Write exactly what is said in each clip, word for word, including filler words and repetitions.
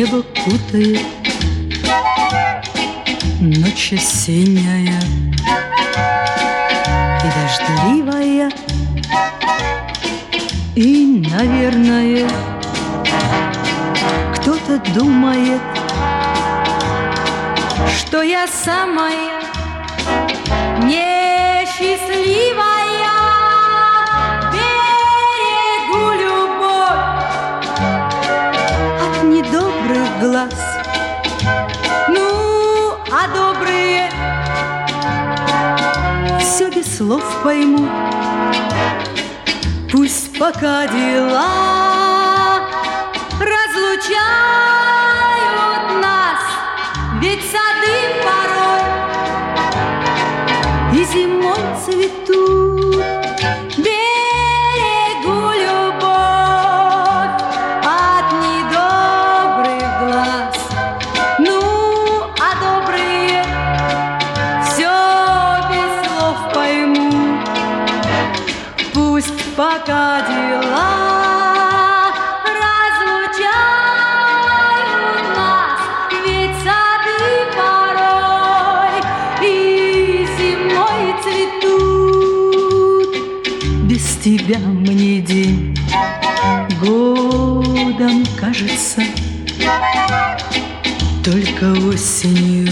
небо кутает ночь осенняя и дождливая, и, наверное, кто-то думает, что я самая несчастливая. Берегу любовь от недобрых глаз. Ну, а добрые все без слов поймут. Пусть пока дела разлучают нас, ведь сады порой и зимой цветут. Берегу любовь от недобрых глаз. Ну, а добрые все без слов поймут. Пусть пока дела тебя мне день годом кажется, только осенью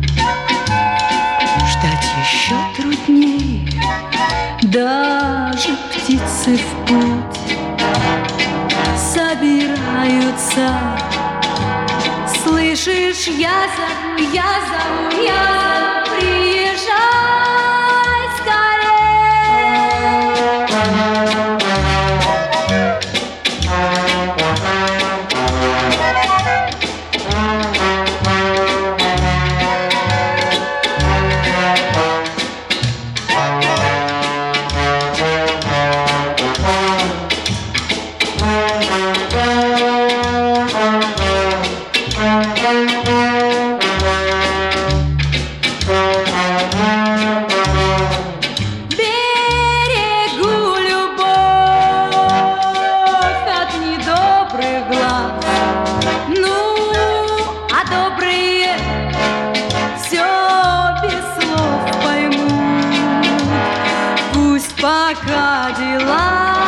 ждать еще труднее. Даже птицы в путь собираются. Слышишь, я зову, я зову, я зову, приезжай скорее. Пока дела